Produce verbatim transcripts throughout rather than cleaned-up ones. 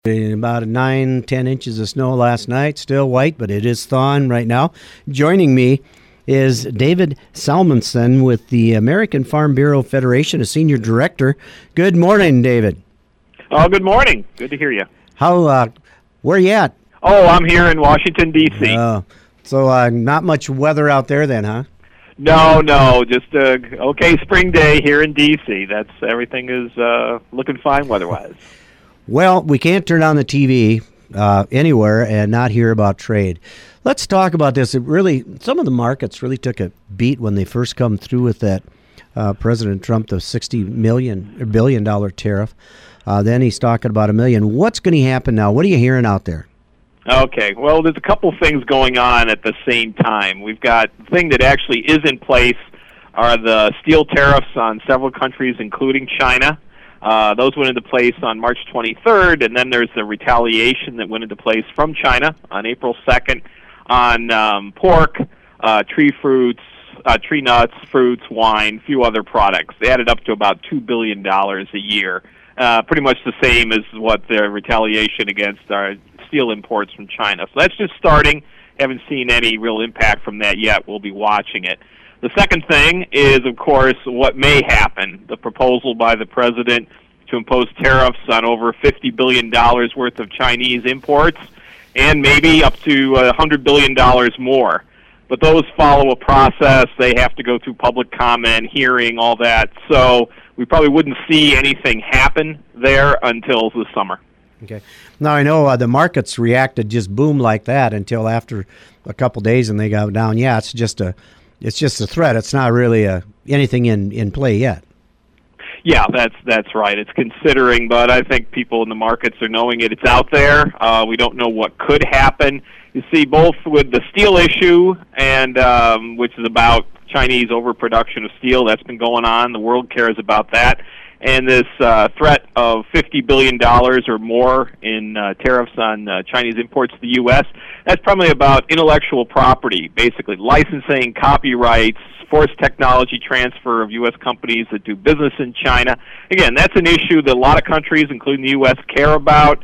About nine, ten inches of snow last night. Still white, but it is thawing right now. Joining me is David Salmonson with the American Farm Bureau Federation, a senior director. Good morning, David. Oh, good morning. Good to hear you. How? Uh, where you at? Oh, I'm here in Washington, D C Uh, so uh, not much weather out there then, huh? No, no, just a okay spring day here in D C That's everything is uh, looking fine weather-wise. Well, we can't turn on the T V uh, anywhere and not hear about trade. Let's talk about this. It really, some of the markets really took a beat when they first come through with that uh, President Trump, the sixty million or billion dollar tariff. Uh, then he's talking about a million. What's going to happen now? What are you hearing out there? Okay, well, there's a couple things going on at the same time. We've got the thing that actually is in place are the steel tariffs on several countries, including China. Uh, those went into place on March twenty-third, and then there's the retaliation that went into place from China on April second on um, pork, uh, tree fruits, uh, tree nuts, fruits, wine, a few other products. They added up to about two billion dollars a year, uh, pretty much the same as what the retaliation against our steel imports from China. So that's just starting. Haven't seen any real impact from that yet. We'll be watching it. The second thing is, of course, what may happen. The proposal by the president to impose tariffs on over fifty billion dollars worth of Chinese imports and maybe up to one hundred billion dollars more. But those follow a process. They have to go through public comment, hearing, all that. So we probably wouldn't see anything happen there until the summer. Okay. Now, I know uh, the markets reacted just boom like that until after a couple days and they got down. Yeah, it's just a It's just a threat. It's not really a, anything in, in play yet. Yeah, that's that's right. It's considering, but I think people in the markets are knowing it. It's out there. Uh, we don't know what could happen. You see, both with the steel issue, and um, which is about Chinese overproduction of steel, that's been going on. The world cares about that. And this uh, threat of fifty billion dollars or more in uh, tariffs on uh, Chinese imports to the U S, that's probably about intellectual property, basically licensing, copyrights, forced technology transfer of U S companies that do business in China. Again, that's an issue that a lot of countries, including the U S, care about.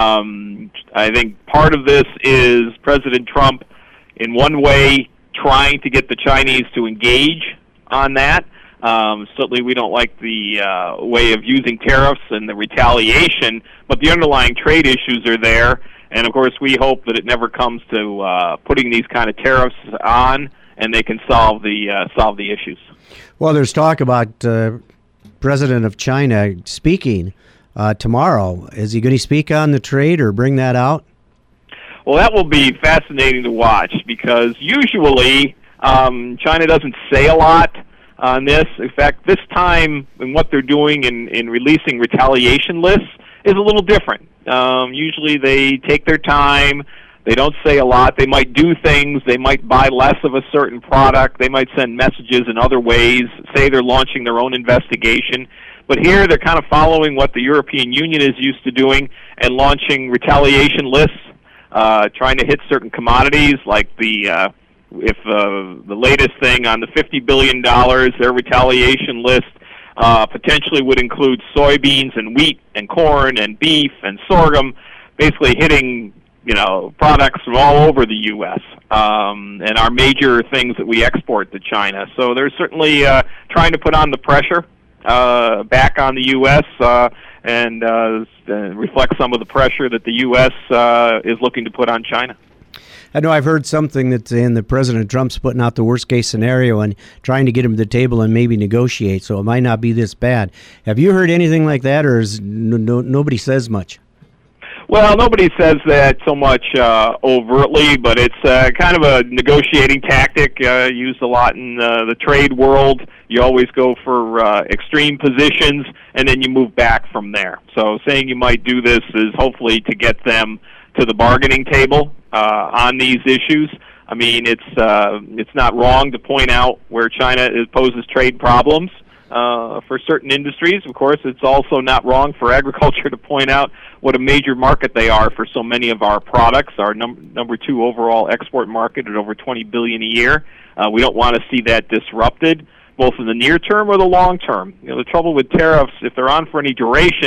Um, I think part of this is President Trump, in one way, trying to get the Chinese to engage on that. Um, certainly we don't like the uh, way of using tariffs and the retaliation, but the underlying trade issues are there. And, of course, we hope that it never comes to uh, putting these kind of tariffs on and they can solve the uh, solve the issues. Well, there's talk about uh, President of China speaking uh, tomorrow. Is he going to speak on the trade or bring that out? Well, that will be fascinating to watch because usually um, China doesn't say a lot on this. In fact, this time, and what they're doing in, in releasing retaliation lists is a little different. Um, usually they take their time. They don't say a lot. They might do things. They might buy less of a certain product. They might send messages in other ways, say they're launching their own investigation. But here they're kind of following what the European Union is used to doing and launching retaliation lists, uh, trying to hit certain commodities like the uh, if uh, the latest thing on the fifty billion dollars, their retaliation list uh, potentially would include soybeans and wheat and corn and beef and sorghum, basically hitting, you know, products from all over the U S um, and our major things that we export to China. So they're certainly uh, trying to put on the pressure uh, back on the U S uh, and uh, reflect some of the pressure that the U S uh, is looking to put on China. I know I've heard something that's in the President Trump's putting out the worst case scenario and trying to get him to the table and maybe negotiate, so it might not be this bad. Have you heard anything like that, or is no, no, nobody says much? Well, nobody says that so much uh, overtly, but it's uh, kind of a negotiating tactic uh, used a lot in uh, the trade world. You always go for uh, extreme positions, and then you move back from there. So saying you might do this is hopefully to get them to the bargaining table uh, on these issues. I mean, it's uh, it's not wrong to point out where China is, poses trade problems uh, for certain industries. Of course, it's also not wrong for agriculture to point out what a major market they are for so many of our products. Our num- number two overall export market at over twenty billion dollars a year. Uh, we don't want to see that disrupted, both in the near term or the long term. You know, the trouble with tariffs, if they're on for any duration,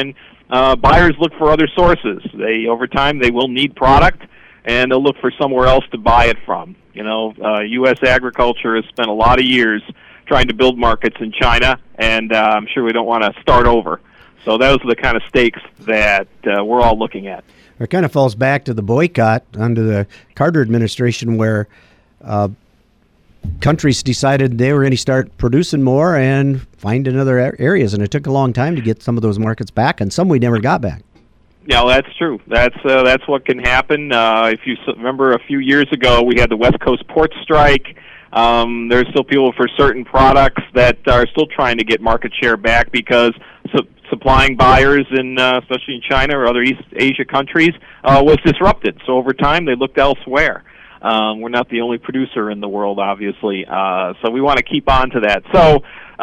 uh, buyers look for other sources. They over time they will need product, and they'll look for somewhere else to buy it from. You know, uh, U S agriculture has spent a lot of years trying to build markets in China, and uh, I'm sure we don't want to start over. So those are the kind of stakes that uh, we're all looking at. It kind of falls back to the boycott under the Carter administration, where uh, countries decided they were going to start producing more and find in other areas, and it took a long time to get some of those markets back, and some we never got back. Yeah, well, that's true. That's uh, that's what can happen. Uh, if you remember, a few years ago, we had the West Coast port strike. Um, there's still people for certain products that are still trying to get market share back because su- supplying buyers in, uh, especially in China or other East Asia countries, uh, was disrupted. So over time, they looked elsewhere. Um, we're not the only producer in the world, obviously, uh, so we want to keep on to that. So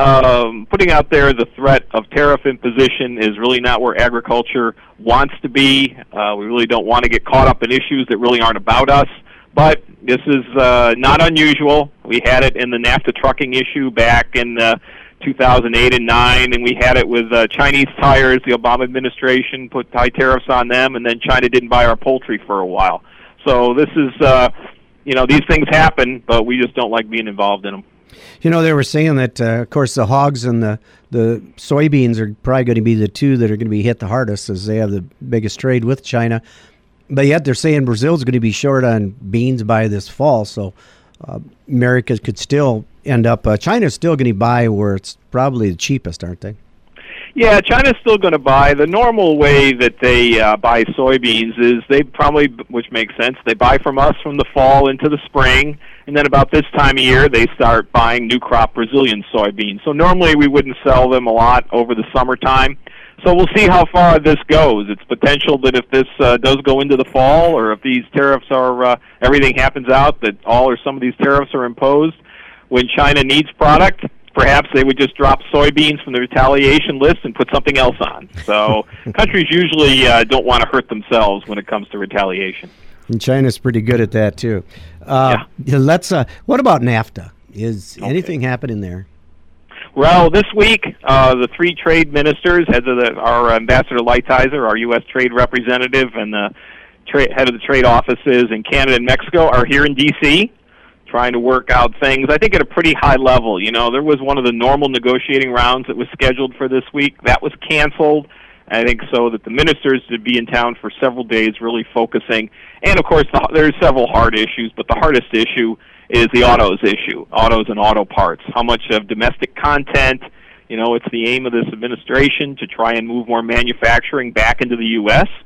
um, putting out there the threat of tariff imposition is really not where agriculture wants to be. Uh, we really don't want to get caught up in issues that really aren't about us. But this is uh, not unusual. We had it in the NAFTA trucking issue back in uh, two thousand eight and nine, and we had it with uh, Chinese tires. The Obama administration put high tariffs on them, and then China didn't buy our poultry for a while. So this is, uh, you know, these things happen, but we just don't like being involved in them. You know, they were saying that, uh, of course, the hogs and the, the soybeans are probably going to be the two that are going to be hit the hardest, as they have the biggest trade with China. But yet they're saying Brazil's going to be short on beans by this fall, so uh, America could still end up, uh, China's still going to buy where it's probably the cheapest, aren't they? Yeah, China's still going to buy. The normal way that they uh, buy soybeans is they probably, which makes sense, they buy from us from the fall into the spring, and then about this time of year they start buying new crop Brazilian soybeans. So normally we wouldn't sell them a lot over the summertime. So we'll see how far this goes. It's potential that if this uh, does go into the fall, or if these tariffs are, uh, everything happens out, that all or some of these tariffs are imposed, when China needs product, perhaps they would just drop soybeans from the retaliation list and put something else on. So countries usually uh, don't want to hurt themselves when it comes to retaliation. And China's pretty good at that, too. Uh, yeah. Let's. Uh, what about NAFTA? Is okay. anything happening there? Well, this week, uh, the three trade ministers, heads of the, our Ambassador Lighthizer, our U S trade representative, and the tra- head of the trade offices in Canada and Mexico are here in D C trying to work out things, I think, at a pretty high level. You know, there was one of the normal negotiating rounds that was scheduled for this week. That was canceled. I think so that the ministers would be in town for several days really focusing. And, of course, the, there's several hard issues, but the hardest issue is the autos issue, autos and auto parts. How much of domestic content, you know, it's the aim of this administration to try and move more manufacturing back into the U S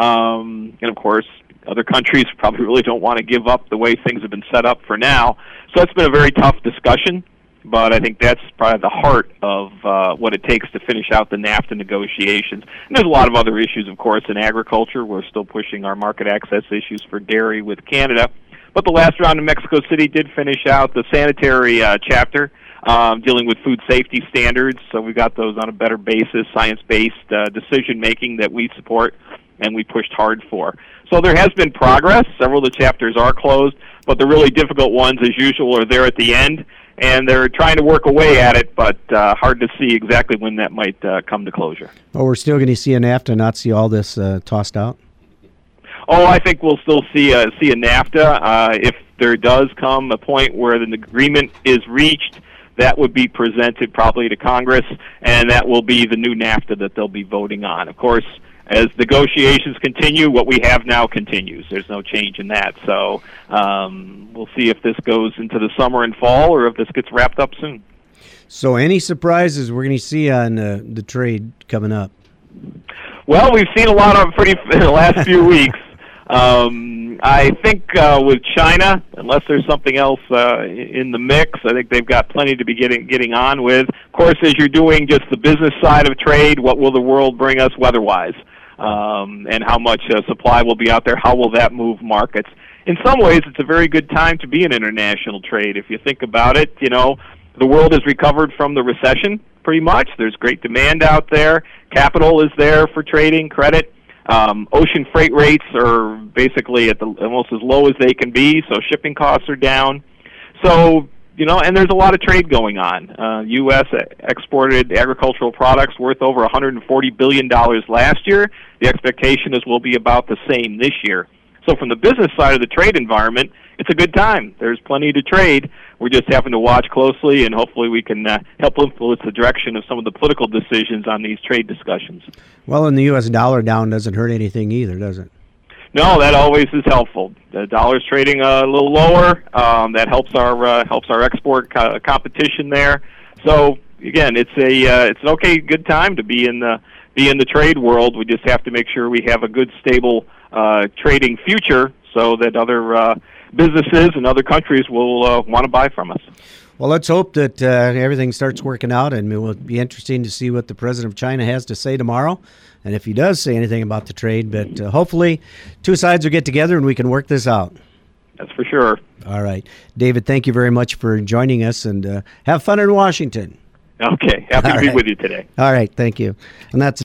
Um, and, of course, other countries probably really don't want to give up the way things have been set up for now. So it's been a very tough discussion, but I think that's probably the heart of uh, what it takes to finish out the NAFTA negotiations. And there's a lot of other issues, of course, in agriculture. We're still pushing our market access issues for dairy with Canada. But the last round in Mexico City did finish out the sanitary uh, chapter, um, dealing with food safety standards. So we got those on a better basis, science-based uh, decision-making that we support and we pushed hard for. So there has been progress. Several of the chapters are closed, but the really difficult ones, as usual, are there at the end, and they're trying to work away at it, but uh, hard to see exactly when that might uh, come to closure. Oh, we're still going to see a NAFTA, not see all this uh, tossed out? Oh, I think we'll still see a, see a NAFTA. Uh, if there does come a point where the agreement is reached, that would be presented probably to Congress, and that will be the new NAFTA that they'll be voting on. Of course, as negotiations continue, what we have now continues. There's no change in that. So um, we'll see if this goes into the summer and fall, or if this gets wrapped up soon. So any surprises we're going to see on uh, the trade coming up? Well, we've seen a lot of pretty in the last few weeks. Um, I think uh, with China, unless there's something else uh, in the mix, I think they've got plenty to be getting getting on with. Of course, as you're doing just the business side of trade, what will the world bring us weather-wise? Um, and how much uh, supply will be out there? How will that move markets? In some ways, it's a very good time to be in international trade. If you think about it, you know, the world has recovered from the recession pretty much. There's great demand out there. Capital is there for trading, credit. Um, ocean freight rates are basically at the almost as low as they can be, so shipping costs are down. So you know, and there's a lot of trade going on. Uh, U S exported agricultural products worth over one hundred forty billion dollars last year. The expectation is we'll be about the same this year. So from the business side of the trade environment, it's a good time. There's plenty to trade. We're just having to watch closely, and hopefully we can uh, help influence the direction of some of the political decisions on these trade discussions. Well, and the U S dollar down doesn't hurt anything either, does it? No, that always is helpful. The dollar's trading a little lower. Um, that helps our uh, helps our export co- competition there. So again, it's a uh, it's an okay, good time to be in the be in the trade world. We just have to make sure we have a good, stable uh, trading future, so that other uh, businesses and other countries will uh, want to buy from us. Well, let's hope that uh, everything starts working out, and it will be interesting to see what the president of China has to say tomorrow, and if he does say anything about the trade. But uh, hopefully two sides will get together and we can work this out. That's for sure. All right. David, thank you very much for joining us, and uh, have fun in Washington. Okay. Happy All to be right. with you today. All right. Thank you. And that's